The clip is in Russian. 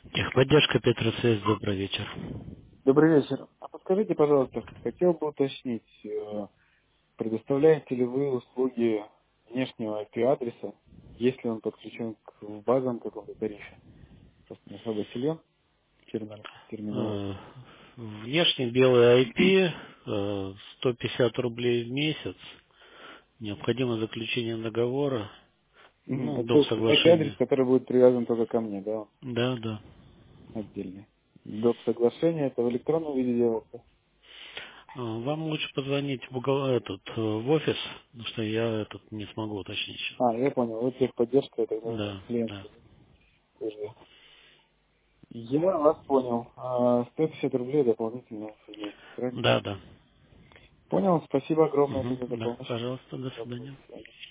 Техподдержка Петросвязь, добрый вечер. Добрый вечер. А подскажите, пожалуйста, хотел бы уточнить, предоставляете ли вы услуги внешнего IP-адреса, если он подключен к базам каком-то тарифе? Просто не особо силен в терминологии. Э, Внешний белый IP, 150 рублей в месяц, необходимо заключение договора, ну, То доп. есть IP-адрес, Соглашения. который будет привязан только ко мне, да, Да, да. отдельный. Доп. Соглашение это в электронном виде делается? Вам лучше позвонить в офис, потому что я не смогу уточнить сейчас. А, я понял. Вот техподдержка, это Да, да. клиентская. Я вас понял. 150 рублей дополнительно в месяц, правильно? Да, да. Понял, спасибо огромное Угу, за да, помощь. пожалуйста, до Доброго свидания. свидания.